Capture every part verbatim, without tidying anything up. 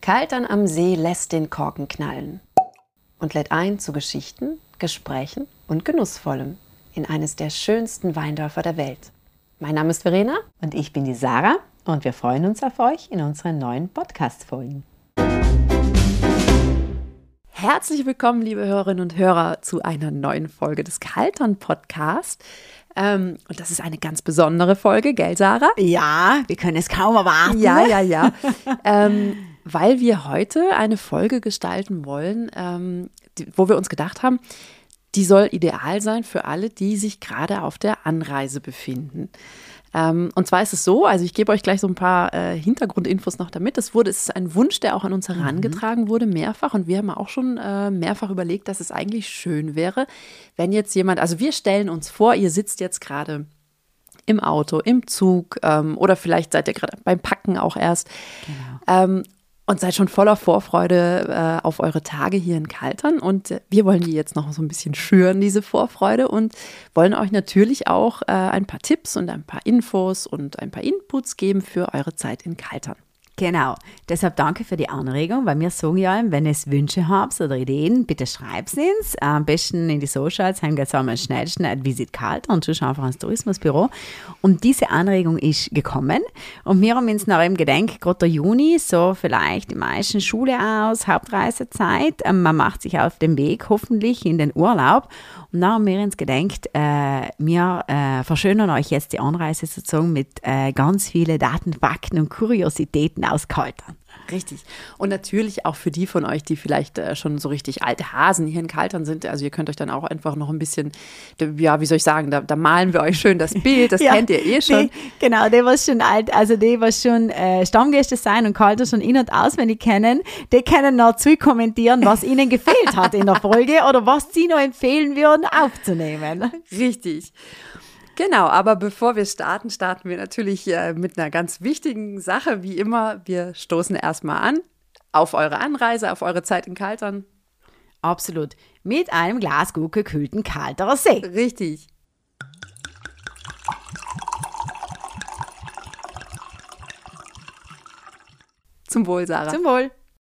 Kaltern am See lässt den Korken knallen und lädt ein zu Geschichten, Gesprächen und Genussvollem in eines der schönsten Weindörfer der Welt. Mein Name ist Verena und ich bin die Sarah und wir freuen uns auf euch in unseren neuen Podcast-Folgen. Herzlich willkommen, liebe Hörerinnen und Hörer, zu einer neuen Folge des Kaltern-Podcasts. Ähm, und das ist eine ganz besondere Folge, gell, Sarah? Ja, wir können es kaum erwarten. Ja, ja, ja. ähm, weil wir heute eine Folge gestalten wollen, ähm, die, wo wir uns gedacht haben, die soll ideal sein für alle, die sich gerade auf der Anreise befinden. Ähm, und zwar ist es so, also ich gebe euch gleich so ein paar äh, Hintergrundinfos noch damit. Das wurde, es ist ein Wunsch, der auch an uns herangetragen wurde, mehrfach. Und wir haben auch schon äh, mehrfach überlegt, dass es eigentlich schön wäre, wenn jetzt jemand, also wir stellen uns vor, ihr sitzt jetzt gerade im Auto, im Zug ähm, oder vielleicht seid ihr gerade beim Packen auch erst. Genau. Ähm, Und seid schon voller Vorfreude äh, auf eure Tage hier in Kaltern. Und äh, wir wollen die jetzt noch so ein bisschen schüren, diese Vorfreude. Und wollen euch natürlich auch äh, ein paar Tipps und ein paar Infos und ein paar Inputs geben für eure Zeit in Kaltern. Genau, deshalb danke für die Anregung, weil wir sagen ja, wenn ihr Wünsche habt oder Ideen, bitte schreibt es uns. Am besten in die Socials, haben wir jetzt am schnellsten at Visit Kaltern und sonst einfach ans Tourismusbüro. Und diese Anregung ist gekommen und wir haben uns nach eben gedacht, gerade der Juni, so vielleicht die meisten Schule aus, Hauptreisezeit, man macht sich auf den Weg hoffentlich in den Urlaub. Und dann haben wir uns gedacht, äh, wir äh, verschönern euch jetzt die Anreise sozusagen mit äh, ganz vielen Daten, Fakten und Kuriositäten aus Kaltern. Richtig. Und natürlich auch für die von euch, die vielleicht äh, schon so richtig alte Hasen hier in Kaltern sind. Also ihr könnt euch dann auch einfach noch ein bisschen, ja, wie soll ich sagen, da, da malen wir euch schön das Bild, das ja, kennt ihr eh schon. Die, genau, die, was schon alt, also die, was schon äh, Stammgäste sein und Kaltern schon in- und auswendig kennen, die können noch zu kommentieren, was ihnen gefehlt hat in der Folge oder was sie noch empfehlen würden, aufzunehmen. Richtig. Genau, aber bevor wir starten, starten wir natürlich äh, mit einer ganz wichtigen Sache. Wie immer, wir stoßen erstmal an auf eure Anreise, auf eure Zeit in Kaltern. Absolut. Mit einem Glas gut gekühlten Kalterer See. Richtig. Zum Wohl, Sarah. Zum Wohl.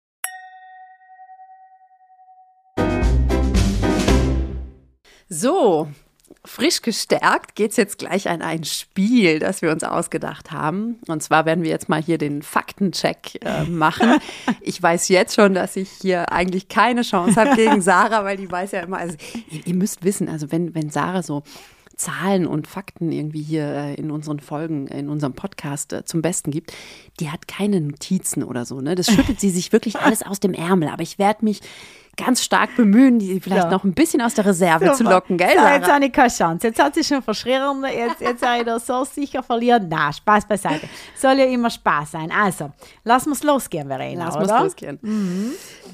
So. Frisch gestärkt geht es jetzt gleich an ein Spiel, das wir uns ausgedacht haben. Und zwar werden wir jetzt mal hier den Faktencheck äh, machen. Ich weiß jetzt schon, dass ich hier eigentlich keine Chance habe gegen Sarah, weil die weiß ja immer, also ihr, ihr müsst wissen, also wenn, wenn Sarah so Zahlen und Fakten irgendwie hier äh, in unseren Folgen, in unserem Podcast äh, zum Besten gibt, die hat keine Notizen oder so, ne? Das schüttet sie sich wirklich alles aus dem Ärmel. Aber ich werde mich ganz stark bemühen, die vielleicht ja. noch ein bisschen aus der Reserve Super. zu locken, gell, Sarah? So, jetzt habe ich keine Chance. Jetzt hat sie schon verschrien, jetzt, jetzt habe ich da so sicher verlieren. Na, Spaß beiseite. Soll ja immer Spaß sein. Also, lass uns losgehen, Verena, Lass oder? uns losgehen. Mhm.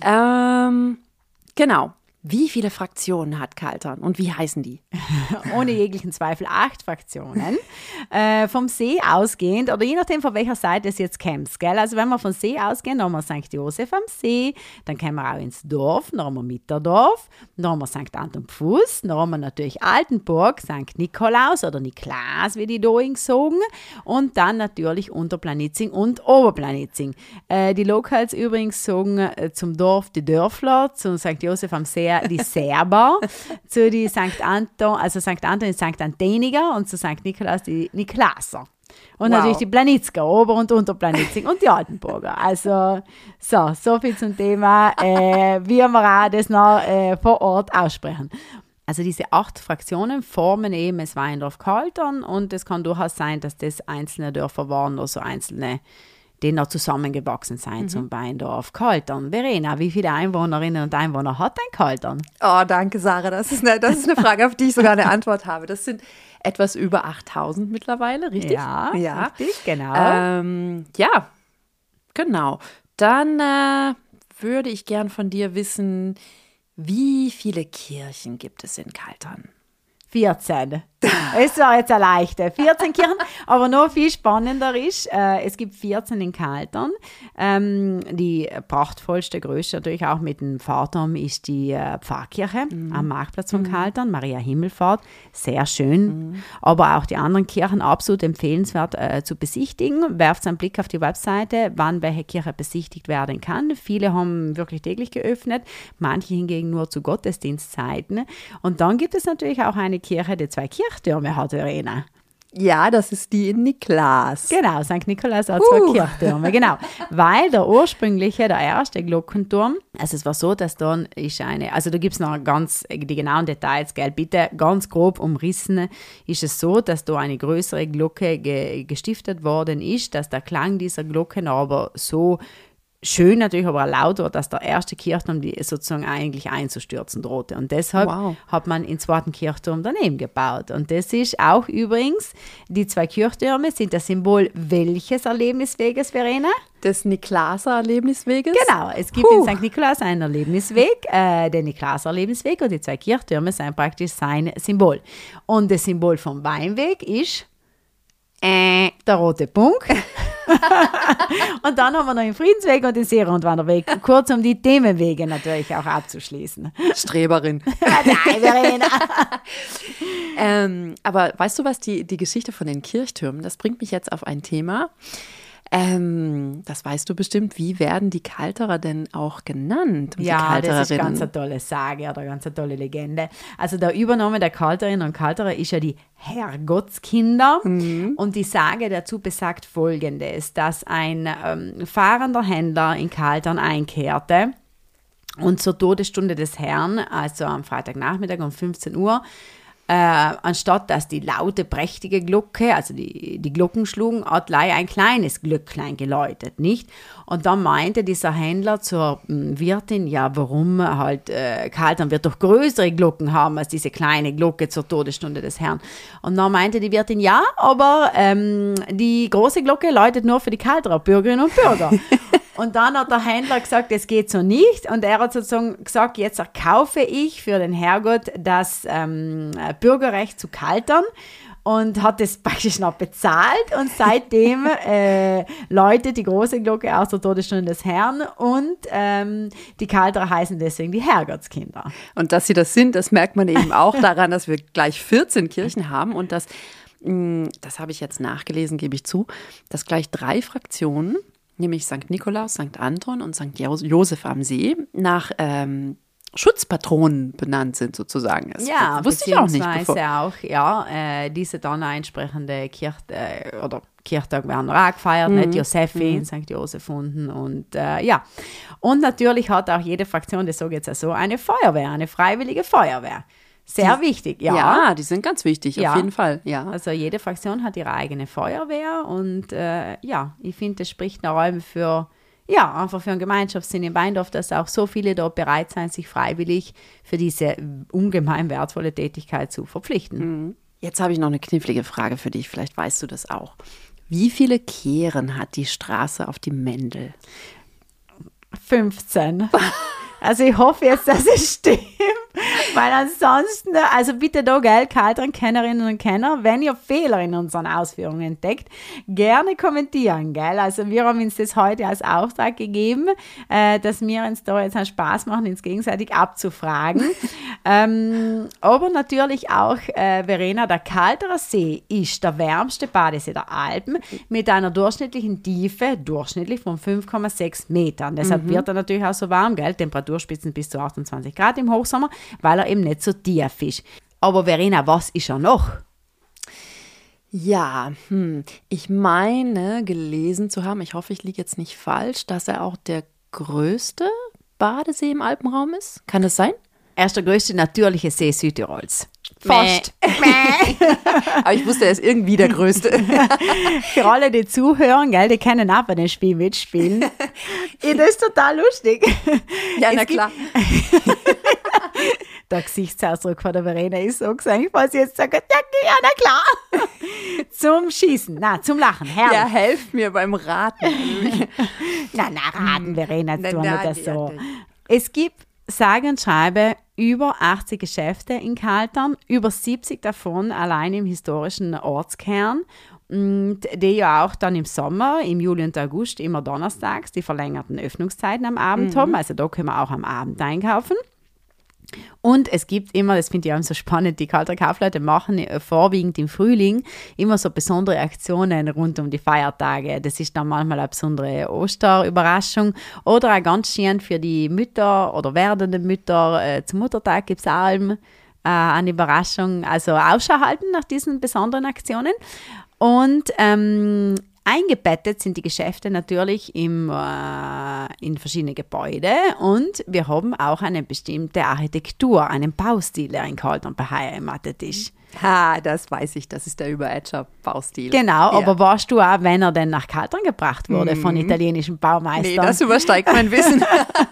Ähm, genau. Wie viele Fraktionen hat Kaltern und wie heißen die? Ohne jeglichen Zweifel acht Fraktionen. äh, vom See ausgehend, oder je nachdem, von welcher Seite es jetzt kämpft. Gell? Also wenn wir vom See ausgehen, dann haben wir Sankt Josef am See, dann kommen wir auch ins Dorf, dann haben wir Mitterdorf, dann haben wir Sankt Anton Pfuß, dann haben wir natürlich Altenburg, Sankt Nikolaus oder Niklas, wie die da sagen, und dann natürlich Unterplanitzing und Oberplanitzing. Äh, die Locals übrigens sagen äh, zum Dorf die Dörfler, zum Sankt Josef am See die Serber, zu die Sankt Anton, also Sankt Anton ist Sankt Anteniger und zu Sankt Nikolaus die Niklaser. Und wow. natürlich die Planitzker, Ober- und Unterplanitzing und die Altenburger. Also so, so viel zum Thema, äh, wie wir auch das noch äh, vor Ort aussprechen. Also diese acht Fraktionen formen eben das Weindorf Kaltern und es kann durchaus sein, dass das einzelne Dörfer waren oder so einzelne, die noch zusammengewachsen sein mhm. zum Weindorf Kaltern. Verena, wie viele Einwohnerinnen und Einwohner hat ein Kaltern? Oh, danke, Sarah. Das ist, eine, das ist eine Frage, auf die ich sogar eine Antwort habe. Das sind etwas über achttausend mittlerweile, richtig? Ja, ja. richtig, genau. Ähm, ja, genau. Dann äh, würde ich gern von dir wissen, wie viele Kirchen gibt es in Kaltern? vierzehn. Es war jetzt eine leichte. vierzehn Kirchen, aber noch viel spannender ist, äh, es gibt vierzehn in Kaltern. Ähm, die prachtvollste, größte natürlich auch mit dem Fahrturm ist die äh, Pfarrkirche mhm. am Marktplatz von Kaltern, Maria Himmelfahrt, sehr schön. Mhm. Aber auch die anderen Kirchen absolut empfehlenswert äh, zu besichtigen. Werft einen Blick auf die Webseite, wann welche Kirche besichtigt werden kann. Viele haben wirklich täglich geöffnet, manche hingegen nur zu Gottesdienstzeiten. Und dann gibt es natürlich auch eine Kirche, die zwei Kirchtürme hat, Verena. Ja, das ist die in Niklas. Genau, Sankt Nikolaus hat zwei uh. Kirchtürme, genau. Weil der ursprüngliche, der erste Glockenturm, also es war so, dass dann ist eine, also da gibt es noch ganz, die genauen Details, gell, bitte ganz grob umrissen, ist es so, dass da eine größere Glocke ge, gestiftet worden ist, dass der Klang dieser Glocken aber so schön natürlich, aber auch laut war, dass der erste Kirchturm die sozusagen eigentlich einzustürzen drohte. Und deshalb wow. hat man den zweiten Kirchturm daneben gebaut. Und das ist auch übrigens, die zwei Kirchtürme sind das Symbol welches Erlebnisweges, Verena? Des Niklaser Erlebnisweges? Genau, es gibt Puh. in Sankt Nikolaus einen Erlebnisweg, äh, den Niklaser Erlebnisweg, und die zwei Kirchtürme sind praktisch sein Symbol. Und das Symbol vom Weinweg ist äh, der rote Punkt. Und dann haben wir noch den Friedensweg und den Seerundwanderweg. Kurz, um die Themenwege natürlich auch abzuschließen. Streberin. Nein, Verena. ähm, aber weißt du was, die, die Geschichte von den Kirchtürmen, das bringt mich jetzt auf ein Thema. Ähm, das weißt du bestimmt. Wie werden die Kalterer denn auch genannt? Ja, das ist ganz eine tolle Sage oder ganz eine tolle Legende. Also der Übernahme der Kalterinnen und Kalterer ist ja die Herrgottskinder. Mhm. Und die Sage dazu besagt Folgendes, dass ein ähm, fahrender Händler in Kaltern einkehrte und zur Todesstunde des Herrn, also am Freitagnachmittag um fünfzehn Uhr, Äh, anstatt dass die laute, prächtige Glocke, also die, die Glocken schlugen, hat gleich ein kleines Glöcklein geläutet, nicht? Und dann meinte dieser Händler zur m, Wirtin, ja, warum halt, äh, Kaltern wird doch größere Glocken haben als diese kleine Glocke zur Todesstunde des Herrn. Und dann meinte die Wirtin, ja, aber ähm, die große Glocke läutet nur für die Kalterer Bürgerinnen und Bürger. Und dann hat der Händler gesagt, es geht so nicht. Und er hat sozusagen gesagt, jetzt erkaufe ich für den Herrgott das ähm, Bürgerrecht zu Kaltern. Und hat das praktisch noch bezahlt. Und seitdem äh, läutet die große Glocke aus der Todesstunde des Herrn. Und ähm, die Kalterer heißen deswegen die Herrgottskinder. Und dass sie das sind, das merkt man eben auch daran, dass wir gleich vierzehn Kirchen haben. Und dass, mh, das habe ich jetzt nachgelesen, gebe ich zu, dass gleich drei Fraktionen, nämlich Sankt Nikolaus, Sankt Anton und Sankt Josef am See, nach ähm, Schutzpatronen benannt sind sozusagen. Das ja, wusste ich auch nicht. Bevor. auch, ja, äh, diese dann entsprechende Kirch, äh, oder Kirchtag werden auch gefeiert, mhm. nicht Josephine, mhm. Sankt Josef unten und äh, ja. Und natürlich hat auch jede Fraktion, das sage ich jetzt so, eine Feuerwehr, eine freiwillige Feuerwehr. Sehr die, wichtig, ja. Ja, die sind ganz wichtig, ja. auf jeden Fall. Ja. Also jede Fraktion hat ihre eigene Feuerwehr und äh, ja, ich finde, das spricht nach allem für, ja, einfach für einen Gemeinschaftssinn in Weindorf, dass auch so viele dort bereit sind, sich freiwillig für diese ungemein wertvolle Tätigkeit zu verpflichten. Jetzt habe ich noch eine knifflige Frage für dich, vielleicht weißt du das auch. Wie viele Kehren hat die Straße auf die Mendel? fünfzehn. Also ich hoffe jetzt, dass es stimmt, weil ansonsten, also bitte da, gell, Kaltern, Kennerinnen und Kenner, wenn ihr Fehler in unseren Ausführungen entdeckt, gerne kommentieren, gell. Also wir haben uns das heute als Auftrag gegeben, äh, dass wir uns da jetzt einen Spaß machen, uns gegenseitig abzufragen. ähm, aber natürlich auch, äh, Verena, der Kalterer See ist der wärmste Badesee der Alpen mit einer durchschnittlichen Tiefe, durchschnittlich von fünf Komma sechs Metern. Deshalb mhm. wird er natürlich auch so warm, gell, Temperaturspitzen bis zu achtundzwanzig Grad im Hochsommer, weil er eben nicht so tief ist. Aber Verena, was ist er noch? Ja, hm, ich meine gelesen zu haben, ich hoffe, ich liege jetzt nicht falsch, dass er auch der größte Badesee im Alpenraum ist. Kann das sein? Er ist der größte natürliche See Südtirols. Fast. Aber ich wusste, er ist irgendwie der Größte. Für alle, die zuhören, gell, die können auch bei dem Spiel mitspielen. Ja, das ist total lustig. Ja, na klar. Der Gesichtsausdruck von der Verena ist so gesagt, was sie jetzt sagt, ja, ja, na klar. Zum Schießen, na, zum Lachen, herrlich. Ja, helft mir beim Raten. na, na, raten, Verena, jetzt tun wir das so. Es gibt, sage und schreibe, über achtzig Geschäfte in Kaltern, über siebzig davon allein im historischen Ortskern. Und die ja auch dann im Sommer, im Juli und August, immer donnerstags die verlängerten Öffnungszeiten am Abend mhm. haben. Also da können wir auch am Abend einkaufen. Und es gibt immer, das finde ich auch so spannend, die Kalter Kaufleute machen vorwiegend im Frühling immer so besondere Aktionen rund um die Feiertage. Das ist dann manchmal eine besondere Osterüberraschung oder auch ganz schön für die Mütter oder werdende Mütter. Äh, zum Muttertag gibt es auch äh, eine Überraschung. Also Ausschau halten nach diesen besonderen Aktionen. Und ähm, eingebettet sind die Geschäfte natürlich im, äh, in verschiedene Gebäude und wir haben auch eine bestimmte Architektur, einen Baustil, der in Kaltern beheimatet ist. Ha, das weiß ich, das ist der Überetscher Baustil. Genau, ja. Aber weißt du auch, wenn er denn nach Kaltern gebracht wurde mhm. von italienischen Baumeistern? Nee, das übersteigt mein Wissen.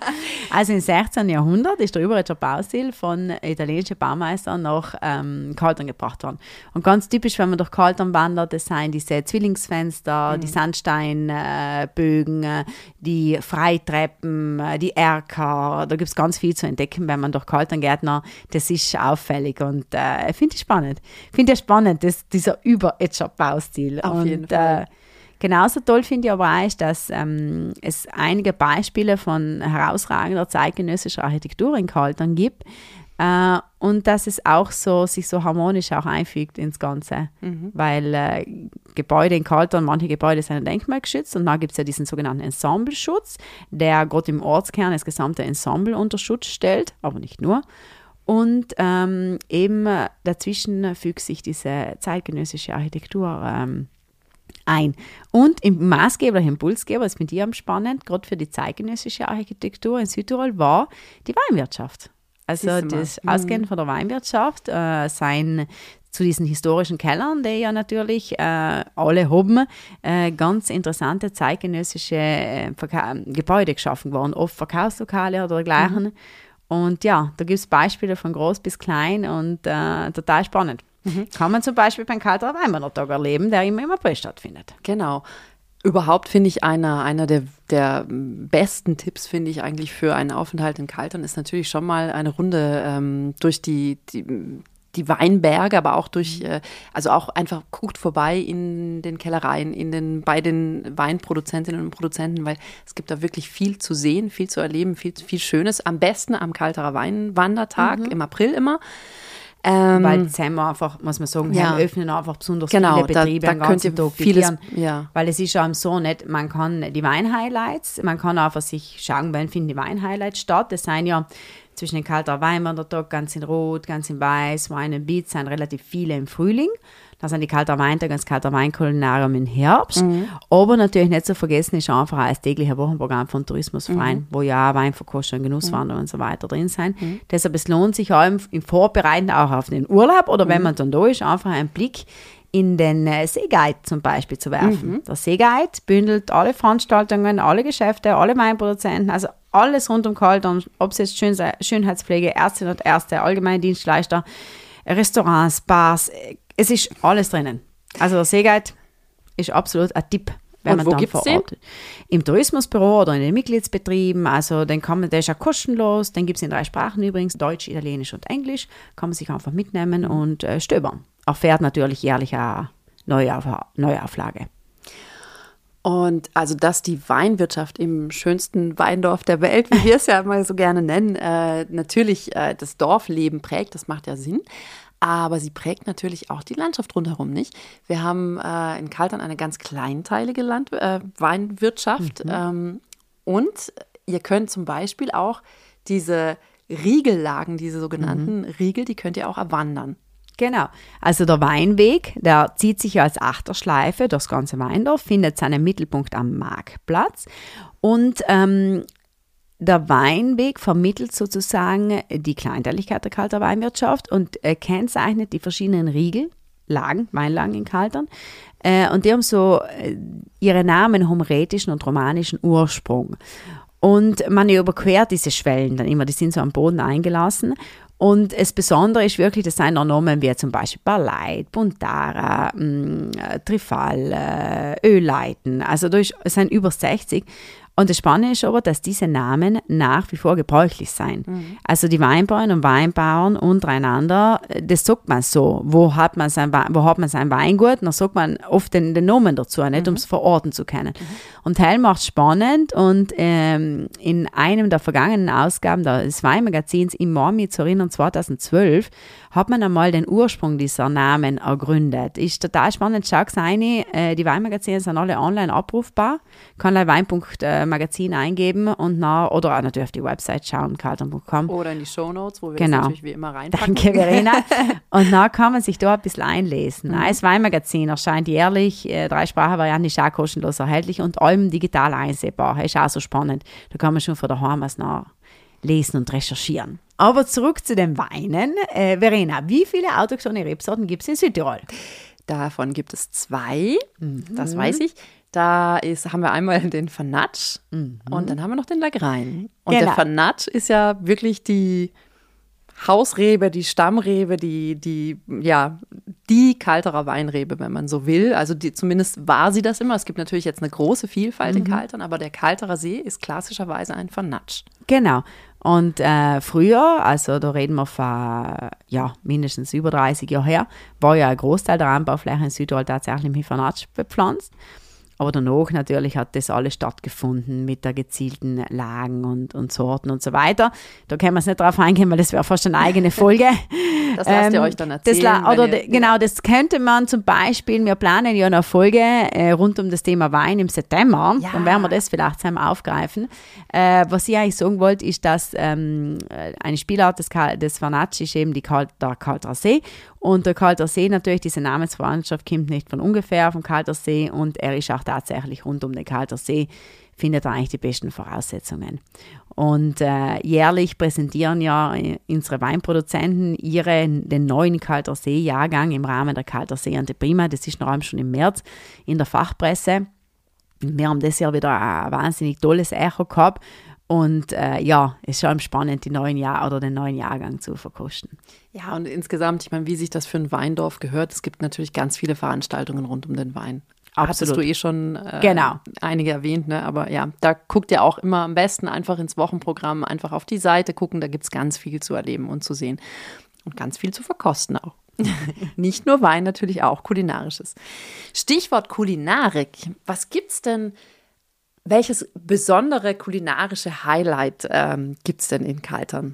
Also im sechzehnten Jahrhundert ist der Überetscher Baustil von italienischen Baumeistern nach ähm, Kaltern gebracht worden. Und ganz typisch, wenn man durch Kaltern wandert, das sind diese Zwillingsfenster, mhm. die Sandsteinbögen, äh, die Freitreppen, äh, die Erker. Da gibt es ganz viel zu entdecken, wenn man durch Kaltern geht. Das ist auffällig und äh, finde ich spannend. Ich finde es spannend, dass dieser Überetscher-Baustil. Auf und, jeden Fall. Äh, genauso toll finde ich aber auch, dass ähm, es einige Beispiele von herausragender zeitgenössischer Architektur in Kaltern gibt äh, und dass es auch so, sich so harmonisch auch einfügt ins Ganze. Mhm. Weil äh, Gebäude in Kaltern, manche Gebäude sind denkmalgeschützt und dann gibt es ja diesen sogenannten Ensembleschutz, der gerade im Ortskern das gesamte Ensemble unter Schutz stellt, aber nicht nur. Und ähm, eben dazwischen fügt sich diese zeitgenössische Architektur ähm, ein. Und im maßgeblichen Impulsgeber, das finde ich am spannend, gerade für die zeitgenössische Architektur in Südtirol, war die Weinwirtschaft. Also das mhm. Ausgehen von der Weinwirtschaft, äh, sein zu diesen historischen Kellern, die ja natürlich äh, alle haben, äh, ganz interessante zeitgenössische äh, Verka- Gebäude geschaffen worden, oft Verkaufslokale oder dergleichen. Mhm. Und ja, da gibt es Beispiele von groß bis klein und äh, total spannend. Mhm. Kann man zum Beispiel beim Kalterer Weinwandertag erleben, der immer im April stattfindet. Genau. Überhaupt finde ich, einer, einer der, der besten Tipps, finde ich eigentlich für einen Aufenthalt in Kaltern, ist natürlich schon mal eine Runde ähm, durch die, die die Weinberge, aber auch durch, äh, also auch einfach guckt vorbei in den Kellereien, in den, bei den Weinproduzentinnen und Produzenten, weil es gibt da wirklich viel zu sehen, viel zu erleben, viel, viel Schönes. Am besten am Kalterer Weinwandertag, mhm. im April immer. Ähm, weil Dezember einfach, muss man sagen, ja. öffnen einfach besonders genau, viele Betriebe da, den da ganzen Tag vieles, ja. Weil es ist ja so nicht, man kann die Weinhighlights, man kann einfach sich schauen, wann finden die Weinhighlights statt. Das sind ja zwischen den Kalterer Weinwandertag, ganz in Rot, ganz in Weiß, Wine and Beats, sind relativ viele im Frühling. Dann sind die Kalterer Weintage und das Kalterer Weinkulinarium im Herbst. Mhm. Aber natürlich nicht zu vergessen ist einfach auch das tägliche Wochenprogramm von Tourismusverein, mhm. wo ja auch Weinverkostung, Genusswanderung mhm. und so weiter drin sind. Mhm. Deshalb es lohnt sich auch im, im Vorbereiten auch auf den Urlaub oder mhm. wenn man dann da ist, einfach einen Blick in den äh, Seeguide zum Beispiel zu werfen. Mhm. Der Seeguide bündelt alle Veranstaltungen, alle Geschäfte, alle Weinproduzenten, also alles rund um Kaltern, ob es jetzt Schön- Schönheitspflege, Ärztinnen und Ärzte, allgemeine Dienstleister, Restaurants, Bars, es ist alles drinnen. Also der Seeguide ist absolut ein Tipp, wenn und man wo dann gibt's vor Ort den? Im Tourismusbüro oder in den Mitgliedsbetrieben, also den kann man, der ist ja kostenlos, den gibt es in drei Sprachen übrigens, Deutsch, Italienisch und Englisch, kann man sich einfach mitnehmen und äh, stöbern. Erfährt natürlich jährlich eine Neuauf- Neuauflage. Und also, dass die Weinwirtschaft im schönsten Weindorf der Welt, wie wir es ja mal so gerne nennen, äh, natürlich äh, das Dorfleben prägt, das macht ja Sinn. Aber sie prägt natürlich auch die Landschaft rundherum, nicht? Wir haben äh, in Kaltern eine ganz kleinteilige Land- äh, Weinwirtschaft. Mhm. Ähm, und ihr könnt zum Beispiel auch diese Riegellagen, diese sogenannten mhm. Riegel, die könnt ihr auch erwandern. Genau, also der Weinweg, der zieht sich als Achterschleife durchs ganze Weindorf, findet seinen Mittelpunkt am Marktplatz und ähm, der Weinweg vermittelt sozusagen die Kleinteiligkeit der Kalter Weinwirtschaft und äh, kennzeichnet die verschiedenen Riegellagen, Weinlagen in Kaltern. Äh, und die haben so äh, ihre Namen homoretischen und romanischen Ursprung. Und man überquert diese Schwellen dann immer, die sind so am Boden eingelassen. Und das Besondere ist wirklich, das sind noch Namen wie zum Beispiel Barleit, Buntara, mh, Trifal, äh, Ölleiten. Also da ist, es sind über sechzig. Und das Spannende ist aber, dass diese Namen nach wie vor gebräuchlich sind. Mhm. Also die Weinbauern und Weinbauern untereinander, das sagt man so. Wo hat man sein, wo hat man sein Weingut? Dann sagt man oft den, den Namen dazu, nicht, mhm. um es verorten zu können. Mhm. Und Teil macht es spannend und ähm, in einem der vergangenen Ausgaben des Weinmagazins im Mormi zu erinnern, zweitausendzwölf, hat man einmal den Ursprung dieser Namen ergründet. Ist total spannend. Schau rein, äh, die Weinmagazine sind alle online abrufbar. Kann Wein Punkt magazin eingeben und nach, oder auch natürlich auf die Website schauen, kaltern punkt com. Oder in die Shownotes, wo wir genau. das natürlich wie immer reinpacken. Danke, Verena. Und dann kann man sich da ein bisschen einlesen. Mhm. Das Weinmagazin erscheint jährlich, äh, drei Sprachenvarianten ist auch kostenlos erhältlich und allem digital einsehbar. Ist auch so spannend. Da kann man schon von daheim aus nachlesen und recherchieren. Aber zurück zu den Weinen. Äh, Verena, wie viele autochthone Rebsorten gibt es in Südtirol? Davon gibt es zwei, mhm. das weiß ich. Da ist, haben wir einmal den Vernatsch mhm. und dann haben wir noch den Lagrein. Und genau. der Vernatsch ist ja wirklich die Hausrebe, die Stammrebe, die, die, ja, die Kalterer Weinrebe, wenn man so will. Also die, zumindest war sie das immer. Es gibt natürlich jetzt eine große Vielfalt mhm. in Kaltern, aber der Kalterer See ist klassischerweise ein Vernatsch. Genau. Und äh, früher, also da reden wir von ja, mindestens über dreißig Jahren her, war ja ein Großteil der Anbaufläche in Südtirol tatsächlich mit Vernatsch bepflanzt. Aber danach natürlich hat das alles stattgefunden mit der gezielten Lagen und, und Sorten und so weiter. Da können wir es nicht drauf eingehen, weil das wäre fast eine eigene Folge. Das lasst ihr ähm, euch dann erzählen. Das, oder ihr, genau, das könnte man zum Beispiel, wir planen ja eine Folge äh, rund um das Thema Wein im September. Ja. Dann werden wir das vielleicht zusammen aufgreifen. Äh, was ich eigentlich sagen wollte, ist, dass ähm, eine Spielart des, des Vernatsch ist eben die Kal- der Kalterer See. Und der Kalterer See natürlich, diese Namensverwandtschaft kommt nicht von ungefähr vom Kalterer See und er ist auch tatsächlich rund um den Kalterer See, findet er eigentlich die besten Voraussetzungen. Und äh, jährlich präsentieren ja unsere Weinproduzenten ihre, den neuen Kalterer See-Jahrgang im Rahmen der Kalterer See Anteprima. Das ist noch schon im März in der Fachpresse. Wir haben das Jahr wieder ein wahnsinnig tolles Echo gehabt. Und äh, ja, es ist schon spannend, die neuen Jahr oder den neuen Jahrgang zu verkosten. Ja, und insgesamt, ich meine, wie sich das für ein Weindorf gehört, es gibt natürlich ganz viele Veranstaltungen rund um den Wein. Absolut. Hattest du eh schon äh, genau. einige erwähnt, ne? Aber ja, da guckt ihr auch immer am besten einfach ins Wochenprogramm, einfach auf die Seite gucken, da gibt es ganz viel zu erleben und zu sehen und ganz viel zu verkosten auch. Nicht nur Wein, natürlich auch Kulinarisches. Stichwort Kulinarik, was gibt's denn, welches besondere kulinarische Highlight ähm, gibt es denn in Kaltern?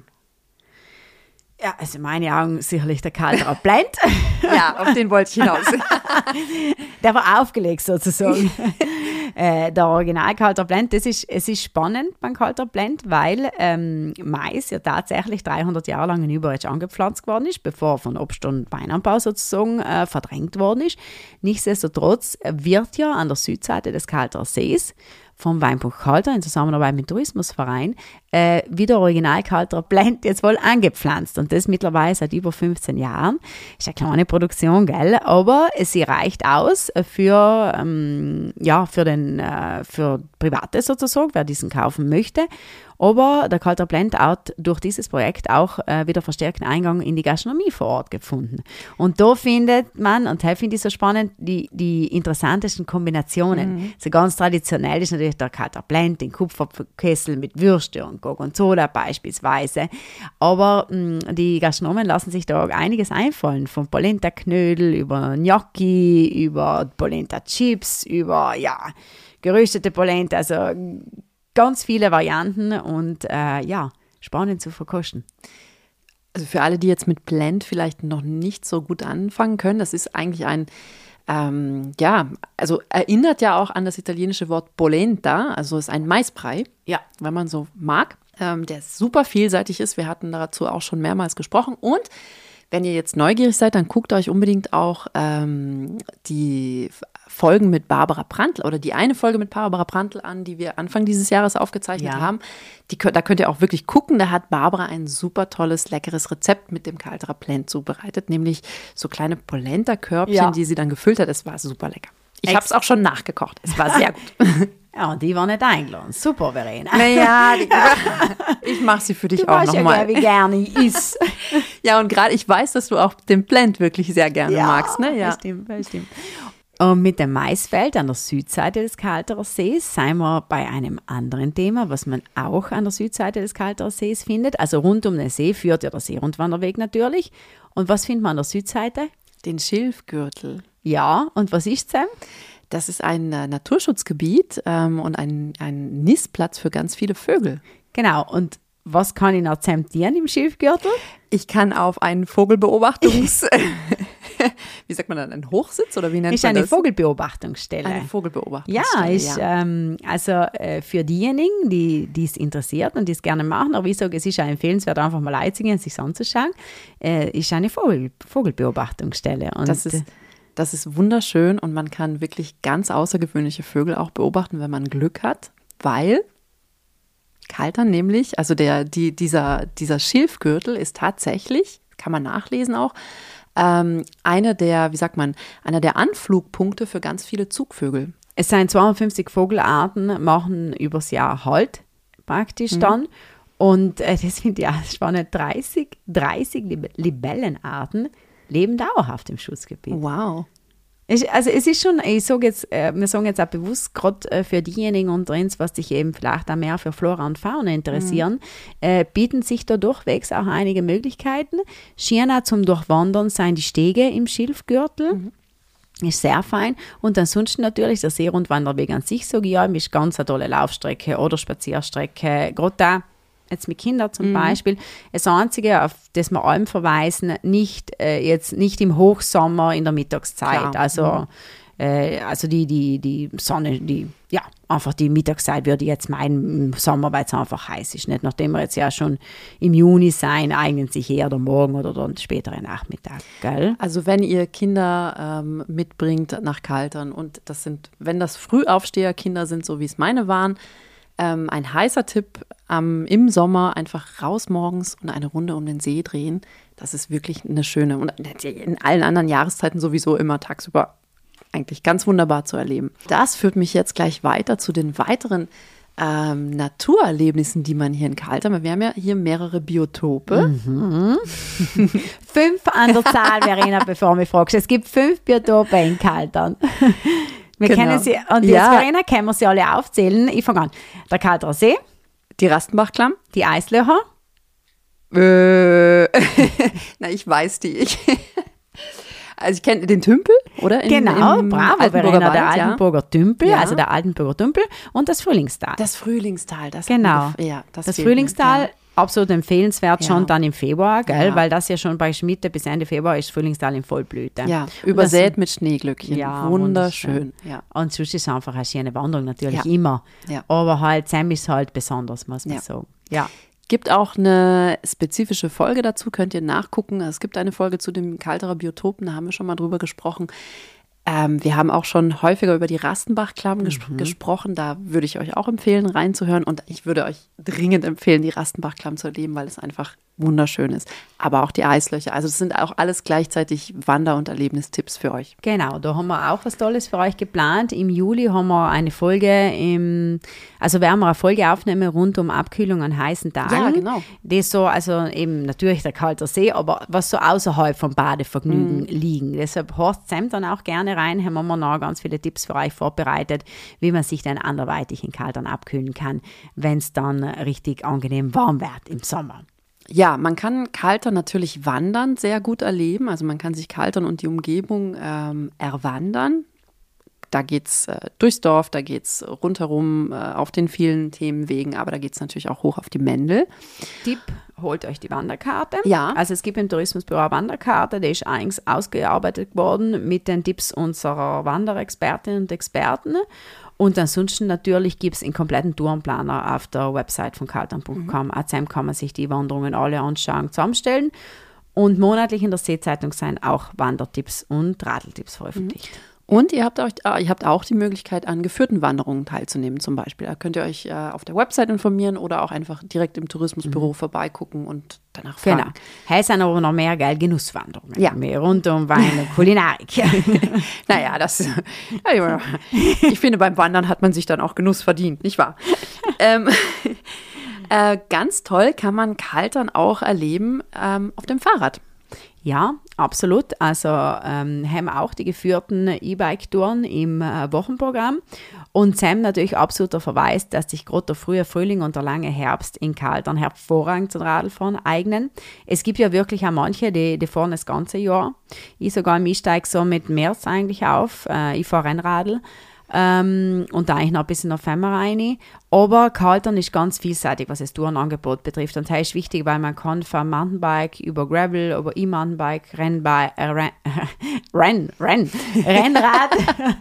Ja, also in meinen Augen sicherlich der Kalterer Blend. Ja, auf den wollte ich hinaus. Der war aufgelegt sozusagen. äh, der Original Kalterer Blend, das ist, es ist spannend beim Kalterer Blend, weil ähm, Mais ja tatsächlich dreihundert Jahre lang in Überetsch angepflanzt worden ist, bevor von Obst- und Weinanbau sozusagen äh, verdrängt worden ist. Nichtsdestotrotz wird ja an der Südseite des Kalterer Sees vom Weinpunkt Kalter in Zusammenarbeit mit dem Tourismusverein äh, wieder Original Kalterer Blend jetzt wohl angepflanzt und das mittlerweile seit über fünfzehn Jahren. Ist eine kleine Produktion, gell? Aber sie reicht aus für, ähm, ja, für, den, äh, für Private sozusagen, wer diesen kaufen möchte. Aber der Kalterer Blend hat durch dieses Projekt auch äh, wieder verstärkten Eingang in die Gastronomie vor Ort gefunden. Und da findet man, und da finde ich so spannend, die, die interessantesten Kombinationen. Mhm. So ganz traditionell ist natürlich der Kalterer Blend, den Kupferkessel mit Würste und Gorgonzola beispielsweise. Aber mh, die Gastronomen lassen sich da einiges einfallen, von Polenta-Knödel über Gnocchi, über Polenta-Chips, über ja, geröstete Polenta, also ganz viele Varianten und äh, ja, spannend zu verkosten. Also für alle, die jetzt mit Blend vielleicht noch nicht so gut anfangen können, das ist eigentlich ein, ähm, ja, also erinnert ja auch an das italienische Wort Polenta, also ist ein Maisbrei, ja, wenn man so mag, ähm, der super vielseitig ist. Wir hatten dazu auch schon mehrmals gesprochen und wenn ihr jetzt neugierig seid, dann guckt euch unbedingt auch ähm, die Folgen mit Barbara Prantl oder die eine Folge mit Barbara Prantl an, die wir Anfang dieses Jahres aufgezeichnet ja. haben. Die, da könnt ihr auch wirklich gucken. Da hat Barbara ein super tolles, leckeres Rezept mit dem Kalterer Blend zubereitet, nämlich so kleine Polenta-Körbchen, ja. die sie dann gefüllt hat. Es war super lecker. Ich habe es auch schon nachgekocht. Es war sehr gut. Ja, und die war nicht eingeladen. Super, Verena. Naja, ich mache sie für dich du auch nochmal. Ja, wie gerne ich is. Ja, und gerade ich weiß, dass du auch den Blend wirklich sehr gerne ja, magst. Ne? Ja, bestimmt, bestimmt. Und mit dem Maisfeld an der Südseite des Kalterer Sees sind wir bei einem anderen Thema, was man auch an der Südseite des Kalterer Sees findet. Also rund um den See führt ja der Seerundwanderweg natürlich. Und was findet man an der Südseite? Den Schilfgürtel. Ja, und was ist es? Das ist ein äh, Naturschutzgebiet ähm, und ein, ein Nistplatz für ganz viele Vögel. Genau, und was kann ich noch zementieren im Schilfgürtel? Ich kann auf einen Vogelbeobachtungs... wie sagt man dann, ein Hochsitz oder wie nennt ist man das? Ist eine Vogelbeobachtungsstelle. Eine Vogelbeobachtungsstelle, Ja, ist ja. Ähm, also äh, für diejenigen, die es interessiert und die es gerne machen, aber ich sage, es ist auch empfehlenswert, einfach mal einzugehen, sich anzuschauen, äh, ist eine Vogel, Vogelbeobachtungsstelle. Und das ist Das ist wunderschön und man kann wirklich ganz außergewöhnliche Vögel auch beobachten, wenn man Glück hat, weil Kaltern nämlich, also der, die, dieser, dieser Schilfgürtel ist tatsächlich, kann man nachlesen auch, ähm, eine der, wie sagt man, einer der Anflugpunkte für ganz viele Zugvögel. Es sind zweiundfünfzig Vogelarten, machen übers Jahr Halt praktisch mhm. dann. Und äh, das finde ich auch spannend, dreißig, dreißig Libellenarten leben dauerhaft im Schutzgebiet. Wow. Ich, also es ist schon, ich sage jetzt, äh, wir sagen jetzt auch bewusst, gerade äh, für diejenigen unter uns, was sich eben vielleicht auch mehr für Flora und Fauna interessieren, mhm. äh, bieten sich da durchwegs auch einige Möglichkeiten. Schön auch zum Durchwandern sind die Stege im Schilfgürtel. Mhm. Ist sehr fein. Und ansonsten natürlich der Seerundwanderweg an sich, sage ich ja, ist ganz eine tolle Laufstrecke oder Spazierstrecke. Gerade da jetzt mit Kindern zum mhm. Beispiel. Das Einzige, auf das wir allem verweisen, nicht äh, jetzt nicht im Hochsommer in der Mittagszeit. Klar. Also, mhm. äh, also die, die, die Sonne, die, ja, einfach die Mittagszeit würde ich jetzt meinen im Sommer, weil es einfach heiß ist. Nicht? Nachdem wir jetzt ja schon im Juni sein, eignen sich eher der Morgen oder der spätere Nachmittag. Gell? Also wenn ihr Kinder ähm, mitbringt nach Kaltern und das sind, wenn das Frühaufsteherkinder sind, so wie es meine waren, Ähm, ein heißer Tipp, ähm, im Sommer einfach raus morgens und eine Runde um den See drehen. Das ist wirklich eine schöne, und in allen anderen Jahreszeiten sowieso immer tagsüber eigentlich ganz wunderbar zu erleben. Das führt mich jetzt gleich weiter zu den weiteren ähm, Naturerlebnissen, die man hier in Kaltern, wir haben ja hier mehrere Biotope. Mhm. Fünf an der Zahl, Verena, bevor du mich fragst. Es gibt fünf Biotope in Kaltern. Wir genau. kennen sie, und jetzt, ja. Verena, können wir sie alle aufzählen. Ich fange an. Der Kalterer See. Die Rastenbachklamm. Die Eislöcher. Äh, na, ich weiß die. Ich, also ich kenne den Tümpel, oder? In, genau, im bravo, Altenburger Verena, Wald, der Altenburger ja. Tümpel, ja. also der Altenburger Tümpel und das Frühlingstal. Das Frühlingstal, das Genau. Mir, ja, das das Frühlingstal, mir, ja. absolut empfehlenswert, ja. schon dann im Februar, gell? Ja. Weil das ja schon bei Mitte bis Ende Februar ist Frühlingstal in Vollblüte. Ja, übersät das, mit Schneeglöckchen. Ja, wunderschön. Ja. Und sonst ist es einfach eine schöne Wanderung, natürlich ja. immer. Ja. Aber halt, Sam ist halt besonders, muss man ja. sagen. Ja. Gibt auch eine spezifische Folge dazu, könnt ihr nachgucken. Es gibt eine Folge zu dem Kalterer Biotopen, da haben wir schon mal drüber gesprochen. Ähm, wir haben auch schon häufiger über die Rastenbachklamm mhm. ges- gesprochen. Da würde ich euch auch empfehlen, reinzuhören. Und ich würde euch dringend empfehlen, die Rastenbachklamm zu erleben, weil es einfach wunderschön ist. Aber auch die Eislöcher. Also das sind auch alles gleichzeitig Wander- und Erlebnistipps für euch. Genau, da haben wir auch was Tolles für euch geplant. Im Juli haben wir eine Folge, im, also werden wir eine Folge aufnehmen rund um Abkühlung an heißen Tagen. Ja, genau. Das so, also eben natürlich der Kalter See, aber was so außerhalb vom Badevergnügen mhm. liegen. Deshalb horcht Sam dann auch gerne rein, haben wir noch ganz viele Tipps für euch vorbereitet, wie man sich dann anderweitig in Kaltern abkühlen kann, wenn es dann richtig angenehm warm wird im Sommer. Ja, man kann Kaltern natürlich wandern sehr gut erleben. Also man kann sich Kaltern und die Umgebung ähm, erwandern. Da geht es äh, durchs Dorf, da geht es rundherum äh, auf den vielen Themenwegen, aber da geht es natürlich auch hoch auf die Mendel. Tipp, holt euch die Wanderkarte. Ja. Also es gibt im Tourismusbüro eine Wanderkarte, die ist eigens ausgearbeitet worden mit den Tipps unserer Wanderexpertinnen und Experten. Und ansonsten natürlich gibt es einen kompletten Tourenplaner auf der Website von kaltern punkt com. Mhm. Auch zusammen kann man sich die Wanderungen alle anschauen, zusammenstellen. Und monatlich in der Seezeitung sind auch Wandertipps und Radeltipps veröffentlicht. Mhm. Und ihr habt, euch, ihr habt auch die Möglichkeit, an geführten Wanderungen teilzunehmen zum Beispiel. Da könnt ihr euch äh, auf der Website informieren oder auch einfach direkt im Tourismusbüro mhm. vorbeigucken und danach fragen. Genau. Hier sind aber noch mehr geil Genusswanderungen. Ja. Mehr rund um Wein und Kulinarik. Naja, das, ja, ich finde, beim Wandern hat man sich dann auch Genuss verdient, nicht wahr? ähm, äh, ganz toll kann man Kaltern auch erleben ähm, auf dem Fahrrad. Ja, absolut. Also ähm, haben auch die geführten E-Bike-Touren im äh, Wochenprogramm und sie haben natürlich absoluter Verweis, dass sich gerade der frühe Frühling und der lange Herbst in Kaltern hervorragend zum Radlfahren eignen. Es gibt ja wirklich auch manche, die, die fahren das ganze Jahr. Ich sogar, ich steige so mit März eigentlich auf. Äh, ich fahre Rennradl. Ähm, und eigentlich noch bis in November rein. Aber Kaltern ist ganz vielseitig, was das Tourenangebot betrifft. Und das ist wichtig, weil man kann von Mountainbike über Gravel, über E-Mountainbike, Rennbike, äh, Renn, Renn, Renn, Rennrad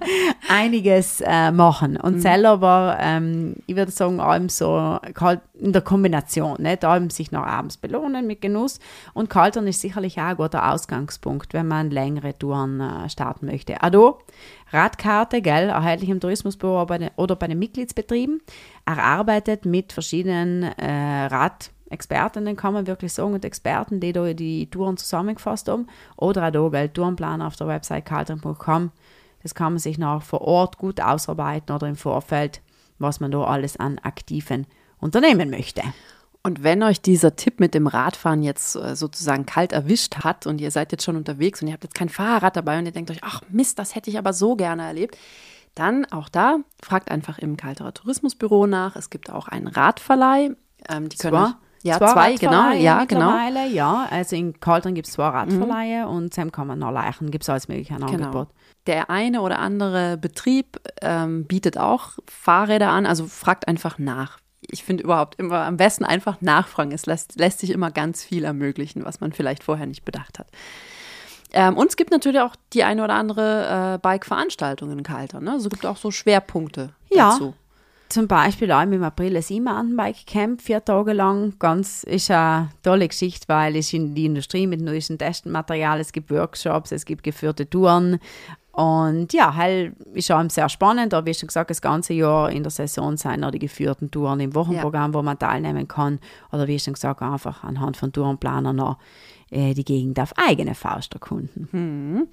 einiges äh, machen. Und mhm. selber, ähm, ich würde sagen, allem so kalt, in der Kombination, nicht? Allem sich noch abends belohnen mit Genuss. Und Kaltern ist sicherlich auch ein guter Ausgangspunkt, wenn man längere Touren äh, starten möchte. Also Radkarte, gell, erhältlich im Tourismusbüro oder bei den, oder bei den Mitgliedsbetrieben. Er arbeitet mit verschiedenen äh, Radexperten, kann man wirklich sagen, und Experten, die da die Touren zusammengefasst haben. Oder auch da, gell, Tourenplaner auf der Website kaltern punkt com. Das kann man sich noch vor Ort gut ausarbeiten oder im Vorfeld, was man da alles an Aktiven unternehmen möchte. Und wenn euch dieser Tipp mit dem Radfahren jetzt sozusagen kalt erwischt hat und ihr seid jetzt schon unterwegs und ihr habt jetzt kein Fahrrad dabei und ihr denkt euch, ach Mist, das hätte ich aber so gerne erlebt, dann auch da, fragt einfach im Kalterer Tourismusbüro nach. Es gibt auch einen Radverleih. Ähm, die können euch, ja, zwei, zwei genau, ja, genau. Ja, also in Kaltern gibt es zwei Radverleihe mhm. und dann kann man noch leichen, gibt es alles mögliche an Angebot. Genau. Der eine oder andere Betrieb ähm, bietet auch Fahrräder an, also fragt einfach nach. Ich finde überhaupt immer am besten einfach nachfragen. Es lässt, lässt sich immer ganz viel ermöglichen, was man vielleicht vorher nicht bedacht hat. Ähm, und es gibt natürlich auch die eine oder andere äh, Bike-Veranstaltung in Kaltern. Ne? Also es gibt auch so Schwerpunkte ja, dazu. Zum Beispiel auch im April ein E-Mountainbike-Camp, vier Tage lang. Ganz, ist eine tolle Geschichte, weil es in die Industrie mit neuesten Testmaterial, es gibt Workshops, es gibt geführte Touren. Und ja, halt ist auch sehr spannend, aber wie schon gesagt, das ganze Jahr in der Saison sind noch die geführten Touren im Wochenprogramm, ja. wo man teilnehmen kann. Oder wie schon gesagt, einfach anhand von Tourenplanern noch äh, die Gegend auf eigene Faust erkunden. Hm.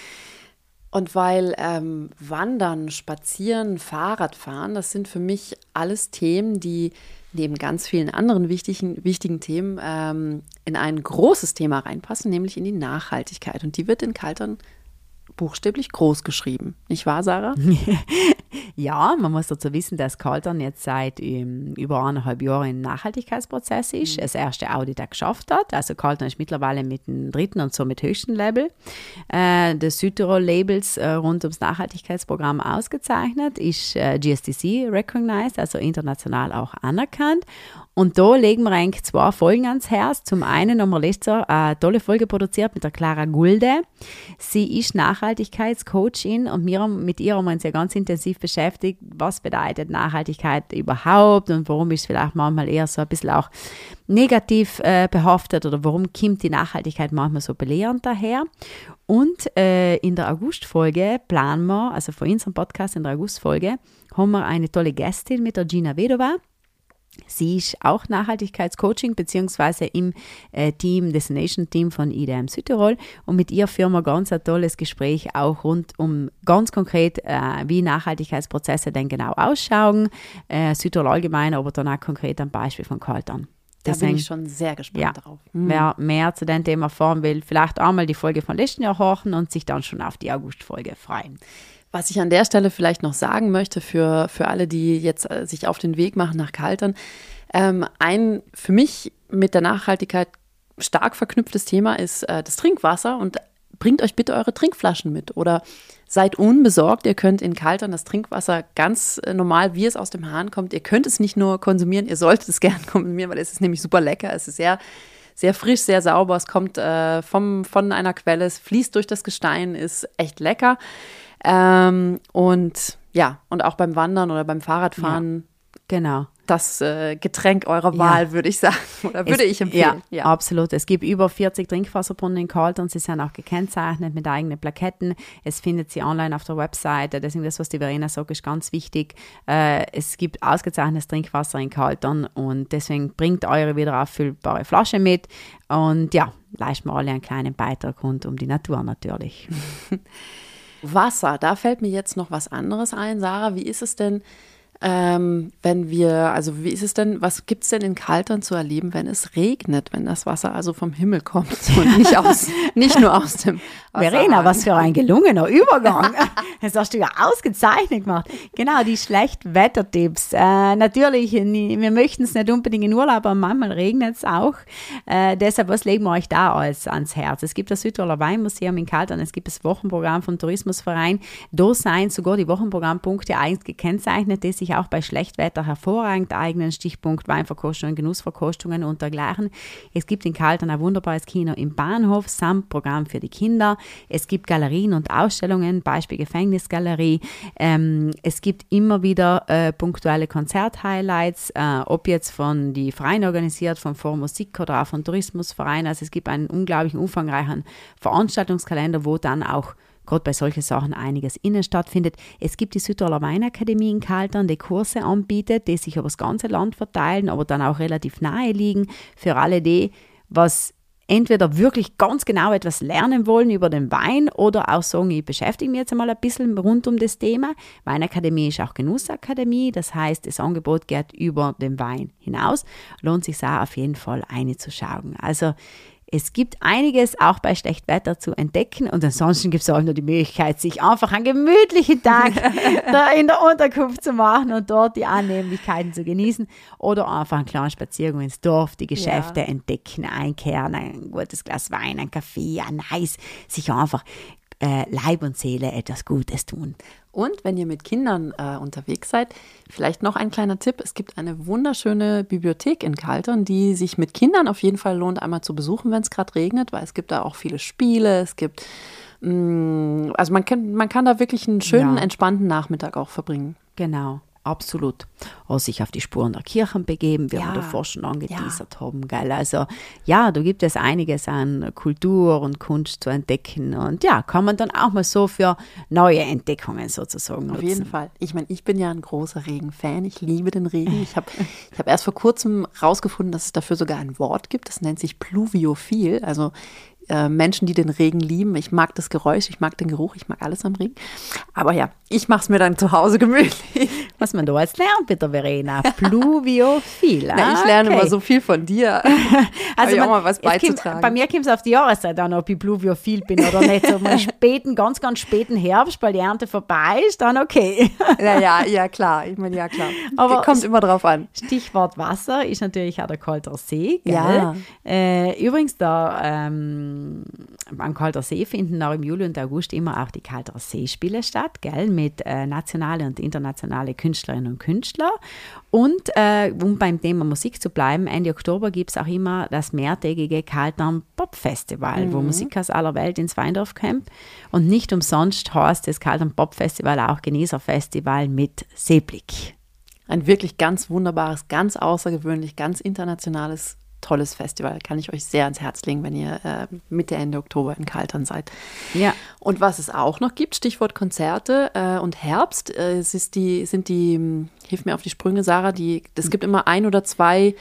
Und weil ähm, Wandern, Spazieren, Fahrradfahren, das sind für mich alles Themen, die neben ganz vielen anderen wichtigen, wichtigen Themen ähm, in ein großes Thema reinpassen, nämlich in die Nachhaltigkeit. Und die wird in Kaltern buchstäblich groß geschrieben. Nicht wahr, Sarah? Ja, man muss dazu wissen, dass Kaltern jetzt seit um, über eineinhalb Jahren im Nachhaltigkeitsprozess ist. Mhm. Das erste Audit er geschafft hat. Also Kaltern ist mittlerweile mit dem dritten und somit höchsten Label äh, des Südtirol-Labels äh, rund ums Nachhaltigkeitsprogramm ausgezeichnet, ist äh, G S T C recognized, also international auch anerkannt. Und da legen wir eigentlich zwei Folgen ans Herz. Zum einen haben wir letztes Jahr eine tolle Folge produziert mit der Clara Gulde. Sie ist Nachhaltigkeitscoachin und wir haben, mit ihr haben wir uns ja ganz intensiv beschäftigt, was bedeutet Nachhaltigkeit überhaupt und warum ist es vielleicht manchmal eher so ein bisschen auch negativ äh, behaftet oder warum kommt die Nachhaltigkeit manchmal so belehrend daher. Und äh, in der Augustfolge planen wir, also für unseren Podcast in der Augustfolge, haben wir eine tolle Gästin mit der Gina Vedova. Sie ist auch Nachhaltigkeitscoaching beziehungsweise im äh, Team, Destination-Team von I D M Südtirol und mit ihr führen wir ganz ein tolles Gespräch auch rund um ganz konkret, äh, wie Nachhaltigkeitsprozesse denn genau ausschauen, äh, Südtirol allgemein, aber dann auch konkret am Beispiel von Kaltern. Da Deswegen, bin ich schon sehr gespannt ja, drauf. Mhm. Wer mehr zu dem Thema erfahren will, vielleicht einmal die Folge von letzten Jahr horchen und sich dann schon auf die August-Folge freuen. Was ich an der Stelle vielleicht noch sagen möchte für, für alle, die jetzt äh, sich auf den Weg machen nach Kaltern, ähm, ein für mich mit der Nachhaltigkeit stark verknüpftes Thema ist äh, das Trinkwasser und bringt euch bitte eure Trinkflaschen mit oder seid unbesorgt, ihr könnt in Kaltern das Trinkwasser ganz äh, normal, wie es aus dem Hahn kommt, ihr könnt es nicht nur konsumieren, ihr solltet es gerne konsumieren, weil es ist nämlich super lecker, es ist sehr sehr frisch, sehr sauber, es kommt äh, vom, von einer Quelle, es fließt durch das Gestein, ist echt lecker. Ähm, und ja, und auch beim Wandern oder beim Fahrradfahren, ja, genau. das äh, Getränk eurer Wahl, ja. würde ich sagen, oder würde es, ich empfehlen. Ja, ja, absolut. Es gibt über vierzig Trinkwasserbrunnen in Kaltern, sie sind auch gekennzeichnet mit eigenen Plaketten. Es findet sie online auf der Webseite, deswegen das, was die Verena sagt, ist ganz wichtig. Äh, es gibt ausgezeichnetes Trinkwasser in Kaltern und deswegen bringt eure wieder auffüllbare Flasche mit und ja, leisten wir alle einen kleinen Beitrag rund um die Natur natürlich. Wasser, da fällt mir jetzt noch was anderes ein. Sarah, wie ist es denn Ähm, wenn wir, also wie ist es denn, was gibt es denn in Kaltern zu erleben, wenn es regnet, wenn das Wasser also vom Himmel kommt und nicht, aus, nicht nur aus dem Wasser. Verena, was für ein gelungener Übergang. Das hast du ja ausgezeichnet gemacht. Genau, die Schlechtwettertipps. Äh, natürlich, wir möchten es nicht unbedingt in Urlaub, aber manchmal regnet es auch. Äh, deshalb, was legen wir euch da als, ans Herz? Es gibt das Südtiroler Weinmuseum in Kaltern, es gibt das Wochenprogramm vom Tourismusverein. Da seien sogar die Wochenprogrammpunkte eigens gekennzeichnet, die sich auch bei Schlechtwetter hervorragend eignen, Stichpunkt Weinverkostungen, Genussverkostungen und dergleichen. Es gibt in Kaltern ein wunderbares Kino im Bahnhof samt Programm für die Kinder. Es gibt Galerien und Ausstellungen, Beispiel Gefängnisgalerie. Ähm, es gibt immer wieder äh, punktuelle Konzerthighlights, äh, ob jetzt von die Vereine organisiert, von Forum Musik oder auch von Tourismusvereinen. Also es gibt einen unglaublich umfangreichen Veranstaltungskalender, wo dann auch gerade bei solchen Sachen einiges innen stattfindet. Es gibt die Südtiroler Weinakademie in Kaltern, die Kurse anbietet, die sich über das ganze Land verteilen, aber dann auch relativ nahe liegen für alle die, was entweder wirklich ganz genau etwas lernen wollen über den Wein oder auch sagen, ich beschäftige mich jetzt einmal ein bisschen rund um das Thema. Weinakademie ist auch Genussakademie, das heißt, das Angebot geht über den Wein hinaus. Lohnt sich auch auf jeden Fall einzuschauen. Also es gibt einiges auch bei Schlechtwetter zu entdecken und ansonsten gibt es auch nur die Möglichkeit, sich einfach einen gemütlichen Tag da in der Unterkunft zu machen und dort die Annehmlichkeiten zu genießen oder einfach einen kleinen Spaziergang ins Dorf, die Geschäfte ja. entdecken, einkehren, ein gutes Glas Wein, ein Kaffee, ein Eis, sich einfach äh, Leib und Seele etwas Gutes tun. Und wenn ihr mit Kindern äh, unterwegs seid, vielleicht noch ein kleiner Tipp. Es gibt eine wunderschöne Bibliothek in Kaltern, die sich mit Kindern auf jeden Fall lohnt, einmal zu besuchen, wenn es gerade regnet, weil es gibt da auch viele Spiele, es gibt, mh, also man kann, man kann da wirklich einen schönen, ja. entspannten Nachmittag auch verbringen. Genau. Absolut. Oder sich auf die Spuren der Kirchen begeben, wie ja. wir davor schon angeteasert ja. haben. Gell? Also ja, da gibt es einiges an Kultur und Kunst zu entdecken und ja, kann man dann auch mal so für neue Entdeckungen sozusagen nutzen. Auf jeden Fall. Ich meine, ich bin ja ein großer Regenfan. Ich liebe den Regen. Ich habe ich hab erst vor kurzem rausgefunden, dass es dafür sogar ein Wort gibt. Das nennt sich pluviophil, also äh, Menschen, die den Regen lieben. Ich mag das Geräusch, ich mag den Geruch, ich mag alles am Regen. Aber ja, ich mache es mir dann zu Hause gemütlich. Was man da jetzt lernt, bitte Verena. Pluviophil. Na, ich lerne okay. immer so viel von dir. Also ich man, auch mal was beizutragen. Kommt, bei mir kommt es auf die Jahreszeit an, ob ich pluviophil bin oder nicht. So mal späten, ganz, ganz späten Herbst, weil die Ernte vorbei ist, dann okay. Ja, ja, ja klar. Ich meine, ja klar. Aber kommt immer drauf an. Stichwort Wasser ist natürlich auch der Kalter See. Gell? Ja. Äh, übrigens, da ähm, am Kalter See finden auch im Juli und August immer auch die Kalter Seespiele statt, gell? Mit äh, nationale und internationale Künstlerinnen und Künstler. Und äh, um beim Thema Musik zu bleiben, Ende Oktober gibt es auch immer das mehrtägige Kaltern Pop Festival, mhm. wo Musik aus aller Welt ins Weindorf kommt. Und nicht umsonst heißt das Kaltern Pop Festival auch Genießerfestival mit Seeblick. Ein wirklich ganz wunderbares, ganz außergewöhnlich, ganz internationales, tolles Festival. Kann ich euch sehr ans Herz legen, wenn ihr äh, Mitte, Ende Oktober in Kaltern seid. Ja. Und was es auch noch gibt, Stichwort Konzerte äh, und Herbst, äh, es ist die, sind die, hilf mir auf die Sprünge, Sarah, die, es gibt immer ein oder zwei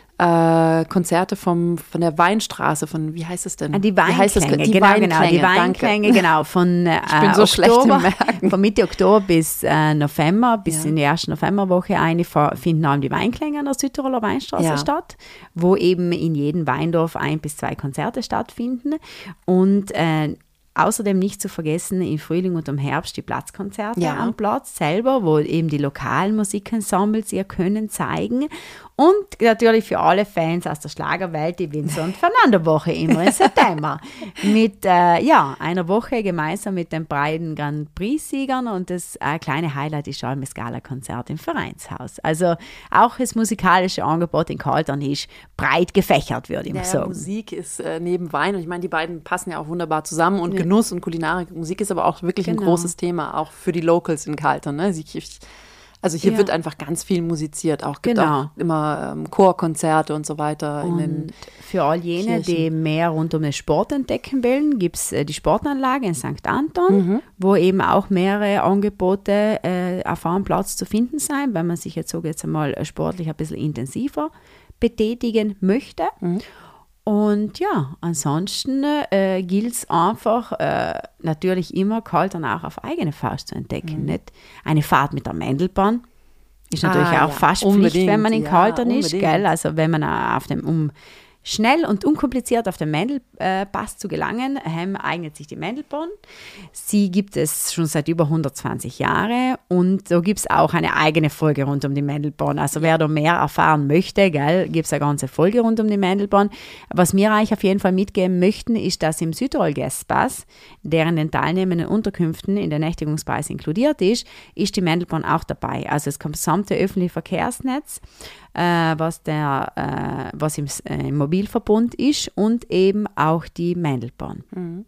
äh, Konzerte vom, von der Weinstraße, von, wie heißt es denn? Die Weinklänge, die genau, Weinklänge, genau, die Weinklänge, genau, von äh, ich bin so Oktober, schlecht im Merken. Von Mitte Oktober bis äh, November, bis ja. in die erste Novemberwoche eine, finden auch die Weinklänge an der Südtiroler Weinstraße ja. statt, wo eben in jedem Weindorf ein bis zwei Konzerte stattfinden und äh, außerdem nicht zu vergessen, im Frühling und im Herbst die Platzkonzerte ja. am Platz selber, wo eben die lokalen Musikensembles ihr Können zeigen. Und natürlich für alle Fans aus der Schlagerwelt die Winzer- und Fernando-Woche immer im September. Mit äh, ja, einer Woche gemeinsam mit den beiden Grand Prix-Siegern und das äh, kleine Highlight ist auch das Gala-Konzert im Vereinshaus. Also auch das musikalische Angebot in Kaltern ist breit gefächert, würde ich mal naja, sagen. Musik ist äh, neben Wein und ich meine, die beiden passen ja auch wunderbar zusammen und ja. Genuss und Kulinarik. Musik ist aber auch wirklich genau. ein großes Thema, auch für die Locals in Kaltern. Ne? Ich, ich, Also hier ja. wird einfach ganz viel musiziert. Auch gibt genau. auch immer ähm, Chorkonzerte und so weiter. Und in den für all jene, Kirchen. die mehr rund um den Sport entdecken wollen, gibt es äh, die Sportanlage in Sankt Anton, mhm. wo eben auch mehrere Angebote äh, auf einem Platz zu finden sind, wenn man sich jetzt so jetzt einmal sportlich ein bisschen intensiver betätigen möchte. Mhm. Und ja, ansonsten äh, gilt es einfach, äh, natürlich immer Kaltern auch auf eigene Faust zu entdecken. Mhm. Nicht? Eine Fahrt mit der Mendelbahn Ist natürlich Ah, auch ja, fast unbedingt, Pflicht, wenn man in ja, Kaltern ist, unbedingt. gell? Also wenn man auf dem, um schnell und unkompliziert auf den Mendelpass zu gelangen, ähm, eignet sich die Mendelbahn. Sie gibt es schon seit über hundertzwanzig Jahren und so gibt es auch eine eigene Folge rund um die Mendelbahn. Also wer da mehr erfahren möchte, gell, gibt es eine ganze Folge rund um die Mendelbahn. Was wir euch auf jeden Fall mitgeben möchten, ist, dass im Südtirol Guestpass, der in den teilnehmenden Unterkünften in den Nächtigungspreis inkludiert ist, ist die Mendelbahn auch dabei. Also das gesamte öffentliche Verkehrsnetz, äh, was, der, äh, was im, äh, im Mobilverbund ist und eben auch die Mendelbahn.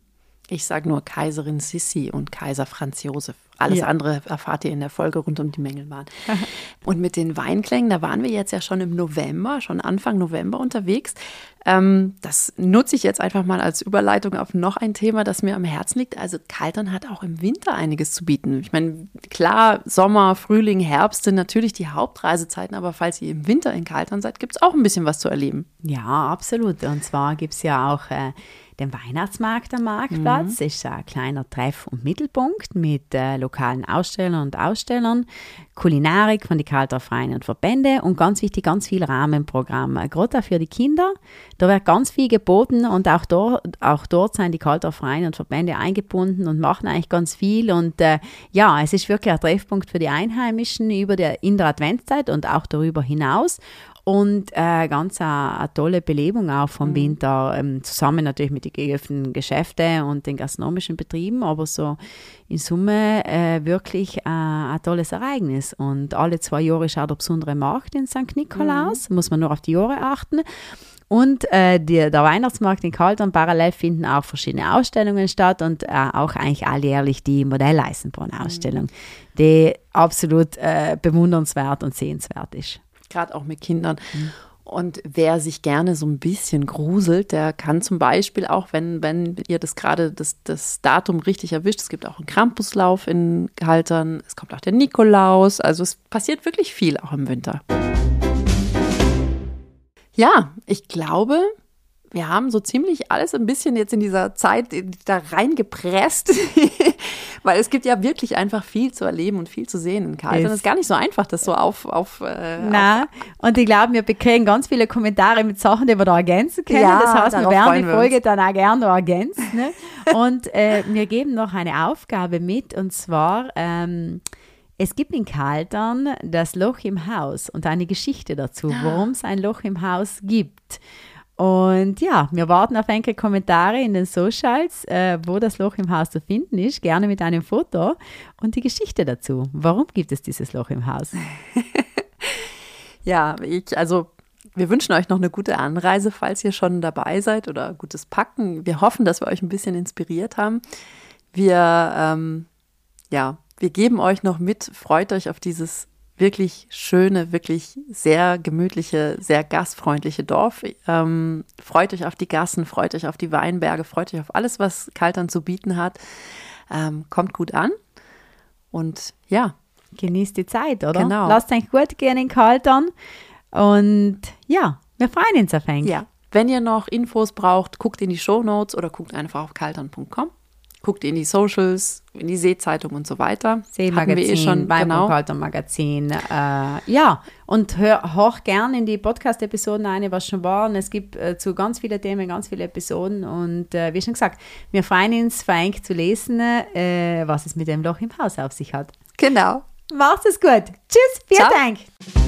Ich sage nur Kaiserin Sissi und Kaiser Franz Josef. Alles Ja. andere erfahrt ihr in der Folge rund um die Mengelbahn. Und mit den Weinklängen, da waren wir jetzt ja schon im November, schon Anfang November unterwegs. Ähm, das nutze ich jetzt einfach mal als Überleitung auf noch ein Thema, das mir am Herzen liegt. Also Kaltern hat auch im Winter einiges zu bieten. Ich meine, klar, Sommer, Frühling, Herbst sind natürlich die Hauptreisezeiten, aber falls ihr im Winter in Kaltern seid, gibt es auch ein bisschen was zu erleben. Ja, absolut. Und zwar gibt es ja auch äh, den Weihnachtsmarkt am Marktplatz. Das ist ein kleiner Treff- und Mittelpunkt mit äh, lokalen Ausstellern und Ausstellern, Kulinarik von den Kalter Vereinen und Verbände und ganz wichtig, ganz viel Rahmenprogramm, gerade auch für die Kinder. Da wird ganz viel geboten und auch dort, auch dort sind die Kalter Vereine und Verbände eingebunden und machen eigentlich ganz viel. Und äh, ja, es ist wirklich ein Treffpunkt für die Einheimischen über der, in der Adventszeit und auch darüber hinaus. Und äh, ganz eine, eine tolle Belebung auch vom mhm. Winter, ähm, zusammen natürlich mit den geöffneten Geschäften und den gastronomischen Betrieben, aber so in Summe äh, wirklich äh, ein tolles Ereignis. Und alle zwei Jahre ist auch der besondere Markt in Sankt Nikolaus, mhm. muss man nur auf die Jahre achten. Und äh, die, der Weihnachtsmarkt in Kaltern, parallel finden auch verschiedene Ausstellungen statt und äh, auch eigentlich alljährlich die Modelleisenbahn-Ausstellung, mhm. die absolut äh, bewundernswert und sehenswert ist. Gerade auch mit Kindern. Mhm. Und wer sich gerne so ein bisschen gruselt, der kann zum Beispiel auch, wenn, wenn ihr das gerade das, das Datum richtig erwischt, es gibt auch einen Krampuslauf in Kaltern, es kommt auch der Nikolaus, also es passiert wirklich viel auch im Winter. Ja, ich glaube, wir haben so ziemlich alles ein bisschen jetzt in dieser Zeit da reingepresst, weil es gibt ja wirklich einfach viel zu erleben und viel zu sehen in Kaltern. Es ist gar nicht so einfach, das so auf... auf äh, Nein, und ich glaube, wir bekommen ganz viele Kommentare mit Sachen, die wir da ergänzen können. Ja, das heißt, wir werden die wir Folge uns. dann auch gerne noch ergänzen. Ne? Und äh, wir geben noch eine Aufgabe mit, und zwar... Ähm, es gibt in Kaltern das Loch im Haus und eine Geschichte dazu, warum es ein Loch im Haus gibt. Und ja, wir warten auf einige Kommentare in den Socials, äh, wo das Loch im Haus zu finden ist, gerne mit einem Foto und die Geschichte dazu. Warum gibt es dieses Loch im Haus? Ja, ich, also wir wünschen euch noch eine gute Anreise, falls ihr schon dabei seid, oder gutes Packen. Wir hoffen, dass wir euch ein bisschen inspiriert haben. Wir, ähm, ja, wir geben euch noch mit, freut euch auf dieses wirklich schöne, wirklich sehr gemütliche, sehr gastfreundliche Dorf. Ähm, freut euch auf die Gassen, freut euch auf die Weinberge, freut euch auf alles, was Kaltern zu bieten hat. Ähm, kommt gut an und ja. Genießt die Zeit, oder? Genau. Lasst euch gut gehen in Kaltern und ja, wir freuen uns auf euch. Ja, wenn ihr noch Infos braucht, guckt in die Shownotes oder guckt einfach auf kaltern punkt com. Guckt in die Socials, in die Seezeitung und so weiter. Seemagazin, eh schon, genau. Kalter Magazin. Äh, ja, und hör, hör gern in die Podcast-Episoden eine, was schon waren. Es gibt äh, zu ganz vielen Themen ganz viele Episoden. Und äh, wie schon gesagt, wir freuen uns, vereinigt zu lesen, äh, was es mit dem Loch im Haus auf sich hat. Genau. Macht es gut. Tschüss, vielen Ciao. Dank.